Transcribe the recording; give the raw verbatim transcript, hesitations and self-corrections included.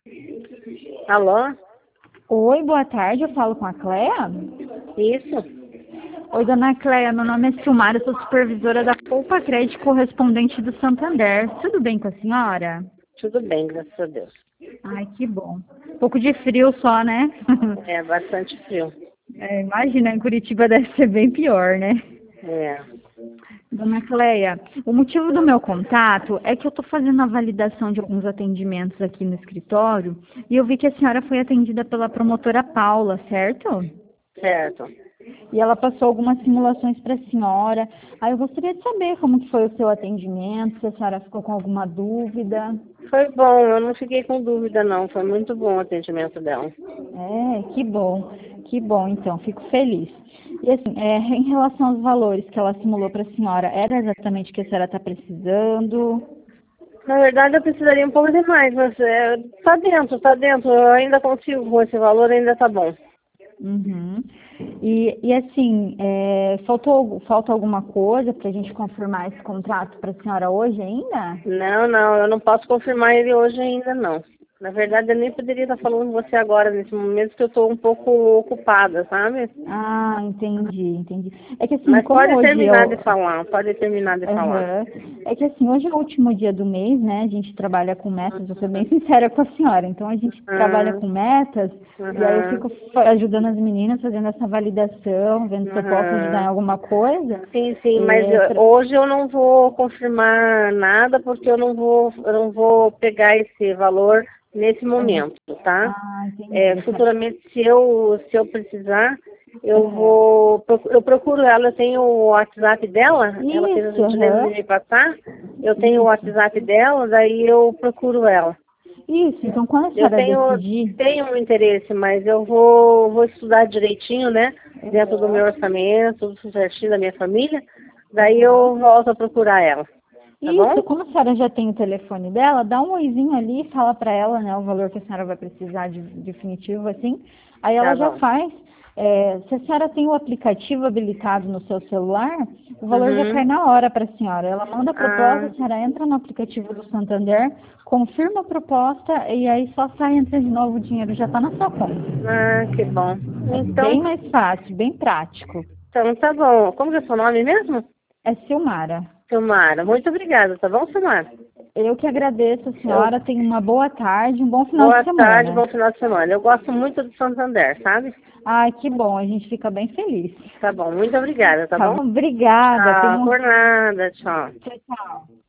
Alô? Oi, boa tarde, eu falo com a Cleia? Isso? Oi, dona Cleia, meu nome é Silmara, eu sou supervisora da Poupa Crédito correspondente do Santander. Tudo bem com a senhora? Tudo bem, graças a Deus. Ai, que bom. Um pouco de frio só, né? É bastante frio. É, imagina, em Curitiba deve ser bem pior, né? É. Dona Cleia, o motivo do meu contato é que eu estou fazendo a validação de alguns atendimentos aqui no escritório e eu vi que a senhora foi atendida pela promotora Paula, certo? Certo. E ela passou algumas simulações para a senhora. Aí eu gostaria de saber como que foi o seu atendimento, se a senhora ficou com alguma dúvida. Foi bom, eu não fiquei com dúvida não, foi muito bom o atendimento dela. É, que bom, que bom, então, fico feliz. E assim, é, em relação aos valores que ela simulou para a senhora, era exatamente o que a senhora está precisando? Na verdade eu precisaria um pouco de mais, mas é, tá dentro, tá dentro, eu ainda consigo com esse valor, ainda tá bom. Uhum. E, e assim, é, faltou, falta alguma coisa para a gente confirmar esse contrato para a senhora hoje ainda? Não, não, eu não posso confirmar ele hoje ainda não. Na verdade eu nem poderia estar falando com você agora, nesse momento que eu estou um pouco ocupada, sabe? Ah, entendi, entendi. É que assim, Mas como pode hoje terminar de eu, falar, pode terminar de falar. Aham. É que assim, hoje é o último dia do mês, né? A gente trabalha com metas, vou ser bem sincera com a senhora. Então a gente trabalha Aham, com metas e aí eu aham, fico fa- ajudando as meninas, fazendo essa validação, vendo se eu posso ajudar em aham. alguma coisa. Sim, sim, mas É, eu- pra- hoje eu não vou confirmar nada porque eu não vou, eu não vou pegar esse valor nesse aham. momento, tá? Ah, É, entendi. A senhora- futuramente, se eu, se eu precisar, eu Aham. vou, procu- eu procuro ela, eu tenho o WhatsApp dela, ela fez a Isso, gentileza de aham. me passar, eu tenho o Isso. WhatsApp dela, daí eu procuro ela. Isso, então quando a Eu senhora tenho, decidir, tenho um interesse, mas eu vou, vou estudar direitinho, né? Dentro do aham, meu orçamento, tudo certinho da minha família. Daí aham. eu volto a procurar ela, tá Isso, bom? como a senhora já tem o telefone dela, dá um oizinho ali, fala para ela, né, o valor que a senhora vai precisar de definitivo, assim. Aí ela Tá já bom. faz. É, se a senhora tem o aplicativo habilitado no seu celular, o valor já cai Uhum. na hora para a senhora. Ela manda a proposta, Ah, a senhora entra no aplicativo do Santander, confirma a proposta e aí só sai, entra de novo, o dinheiro já está na sua conta. ah, que bom. É Então, bem mais fácil, bem prático. então tá bom. Como que é seu nome mesmo? É Silmara. Silmara. Muito obrigada, tá bom, Silmara? Eu que agradeço a Eu, senhora, tenha uma boa tarde, um bom final de boa tarde, semana. bom final de semana. Eu gosto muito do Santander, sabe? Ai, que bom, a gente fica bem feliz. Tá bom, muito obrigada, tá Tá bom? bom? Obrigada. Tchau, Tenho... por nada, tchau. Tchau, tchau.